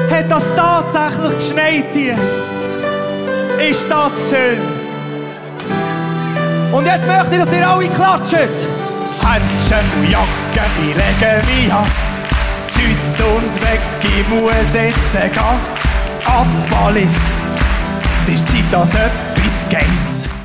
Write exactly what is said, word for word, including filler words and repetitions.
hat das tatsächlich geschneit hier. Ist das schön. Und jetzt möchte ich, dass ihr alle klatscht. Händchen und Jacke, die legen mich an. Tschüss und weg, ich muss jetzt gehen. Ablift, es ist Zeit, dass etwas geht.